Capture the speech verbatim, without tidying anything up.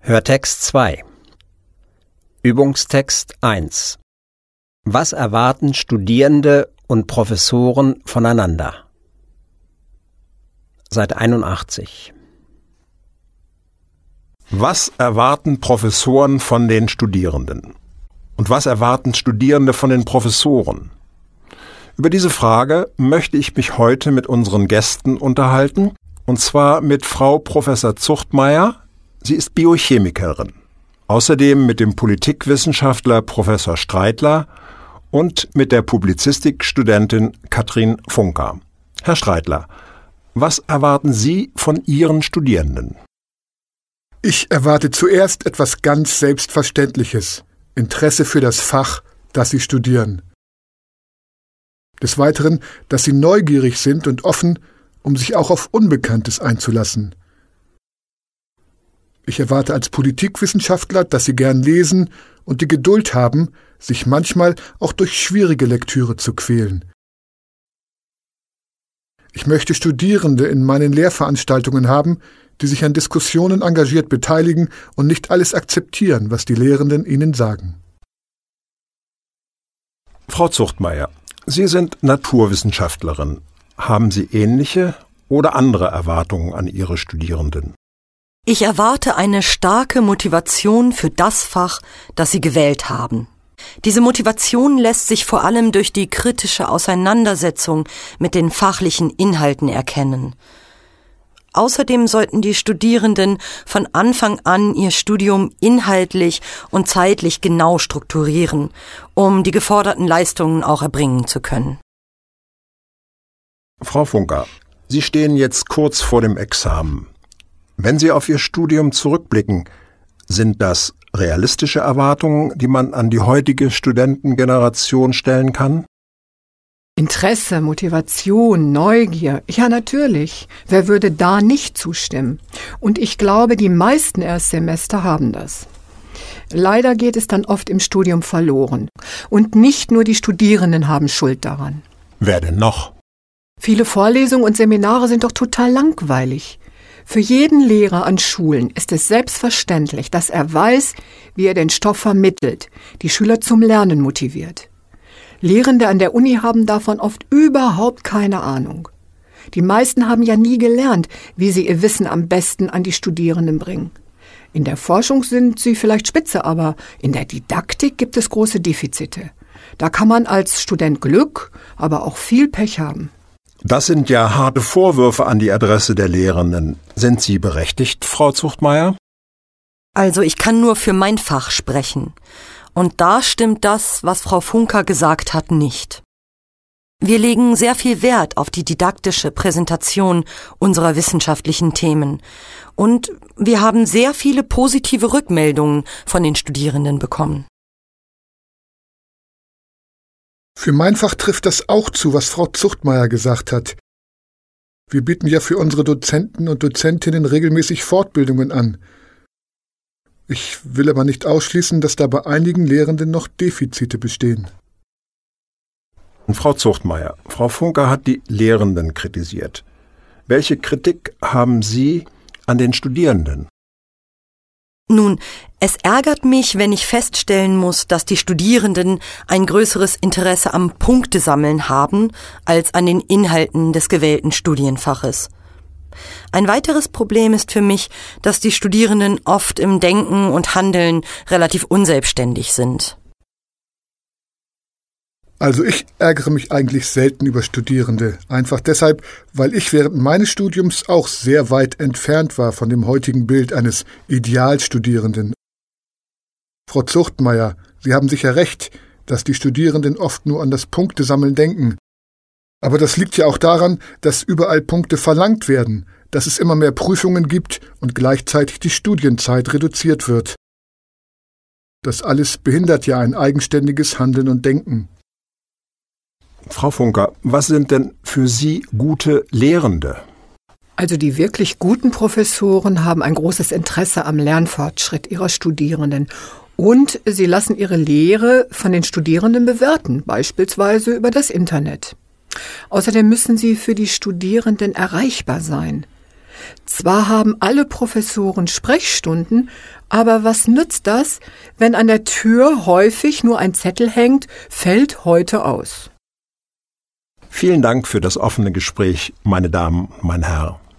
Hörtext zwei. Übungstext eins. Was erwarten Studierende und Professoren voneinander? Seite einundachtzig. Was erwarten Professoren von den Studierenden? Und was erwarten Studierende von den Professoren? Über diese Frage möchte ich mich heute mit unseren Gästen unterhalten, und zwar mit Frau Professor Zuchtmeier. Sie ist Biochemikerin. Außerdem mit dem Politikwissenschaftler Professor Streitler und mit der Publizistikstudentin Katrin Funker. Herr Streitler, was erwarten Sie von Ihren Studierenden? Ich erwarte zuerst etwas ganz Selbstverständliches: Interesse für das Fach, das Sie studieren. Des Weiteren, dass Sie neugierig sind und offen, um sich auch auf Unbekanntes einzulassen. Ich erwarte als Politikwissenschaftler, dass Sie gern lesen und die Geduld haben, sich manchmal auch durch schwierige Lektüre zu quälen. Ich möchte Studierende in meinen Lehrveranstaltungen haben, die sich an Diskussionen engagiert beteiligen und nicht alles akzeptieren, was die Lehrenden ihnen sagen. Frau Zuchtmeier, Sie sind Naturwissenschaftlerin. Haben Sie ähnliche oder andere Erwartungen an Ihre Studierenden? Ich erwarte eine starke Motivation für das Fach, das Sie gewählt haben. Diese Motivation lässt sich vor allem durch die kritische Auseinandersetzung mit den fachlichen Inhalten erkennen. Außerdem sollten die Studierenden von Anfang an ihr Studium inhaltlich und zeitlich genau strukturieren, um die geforderten Leistungen auch erbringen zu können. Frau Funker, Sie stehen jetzt kurz vor dem Examen. Wenn Sie auf Ihr Studium zurückblicken, sind das realistische Erwartungen, die man an die heutige Studentengeneration stellen kann? Interesse, Motivation, Neugier, ja natürlich. Wer würde da nicht zustimmen? Und ich glaube, die meisten Erstsemester haben das. Leider geht es dann oft im Studium verloren. Und nicht nur die Studierenden haben Schuld daran. Wer denn noch? Viele Vorlesungen und Seminare sind doch total langweilig. Für jeden Lehrer an Schulen ist es selbstverständlich, dass er weiß, wie er den Stoff vermittelt, die Schüler zum Lernen motiviert. Lehrende an der Uni haben davon oft überhaupt keine Ahnung. Die meisten haben ja nie gelernt, wie sie ihr Wissen am besten an die Studierenden bringen. In der Forschung sind sie vielleicht spitze, aber in der Didaktik gibt es große Defizite. Da kann man als Student Glück, aber auch viel Pech haben. Das sind ja harte Vorwürfe an die Adresse der Lehrenden. Sind Sie berechtigt, Frau Zuchtmeier? Also ich kann nur für mein Fach sprechen. Und da stimmt das, was Frau Funker gesagt hat, nicht. Wir legen sehr viel Wert auf die didaktische Präsentation unserer wissenschaftlichen Themen. Und wir haben sehr viele positive Rückmeldungen von den Studierenden bekommen. Für mein Fach trifft das auch zu, was Frau Zuchtmeier gesagt hat. Wir bieten ja für unsere Dozenten und Dozentinnen regelmäßig Fortbildungen an. Ich will aber nicht ausschließen, dass da bei einigen Lehrenden noch Defizite bestehen. Frau Zuchtmeier, Frau Funker hat die Lehrenden kritisiert. Welche Kritik haben Sie an den Studierenden? Nun, es ärgert mich, wenn ich feststellen muss, dass die Studierenden ein größeres Interesse am Punktesammeln haben, als an den Inhalten des gewählten Studienfaches. Ein weiteres Problem ist für mich, dass die Studierenden oft im Denken und Handeln relativ unselbstständig sind. Also ich ärgere mich eigentlich selten über Studierende, einfach deshalb, weil ich während meines Studiums auch sehr weit entfernt war von dem heutigen Bild eines Idealstudierenden. Frau Zuchtmeier, Sie haben sicher recht, dass die Studierenden oft nur an das Punktesammeln denken. Aber das liegt ja auch daran, dass überall Punkte verlangt werden, dass es immer mehr Prüfungen gibt und gleichzeitig die Studienzeit reduziert wird. Das alles behindert ja ein eigenständiges Handeln und Denken. Frau Funker, was sind denn für Sie gute Lehrende? Also die wirklich guten Professoren haben ein großes Interesse am Lernfortschritt ihrer Studierenden. Und sie lassen ihre Lehre von den Studierenden bewerten, beispielsweise über das Internet. Außerdem müssen sie für die Studierenden erreichbar sein. Zwar haben alle Professoren Sprechstunden, aber was nützt das, wenn an der Tür häufig nur ein Zettel hängt, fällt heute aus? Vielen Dank für das offene Gespräch, meine Damen und mein Herr.